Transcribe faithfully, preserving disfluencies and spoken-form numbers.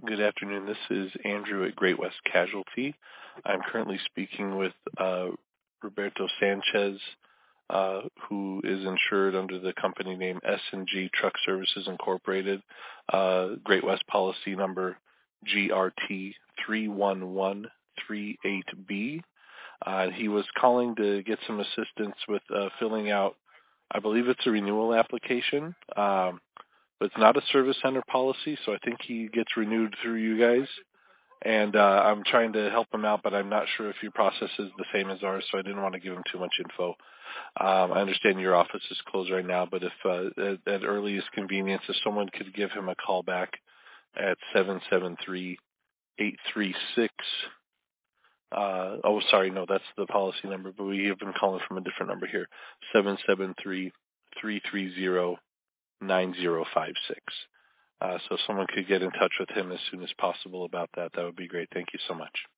Good afternoon. This is Andrew at Great West Casualty. I'm currently speaking with uh, Roberto Sanchez, uh, who is insured under the company name S and G Truck Services Incorporated, uh, Great West policy number G R T three one one three eight B. Uh, he was calling to get some assistance with uh, filling out, I believe it's a renewal application. Um, But it's not a service center policy, so I think he gets renewed through you guys. And uh, I'm trying to help him out, but I'm not sure if your process is the same as ours, so I didn't want to give him too much info. Um, I understand your office is closed right now, but if uh, at, at earliest convenience, if someone could give him a call back at seven seven three, eight three six. Uh, oh, sorry, no, that's the policy number, but we have been calling from a different number here, seven seven three, three three zero, nine zero five six. Uh, so if someone could get in touch with him as soon as possible about that, that would be great. Thank you so much.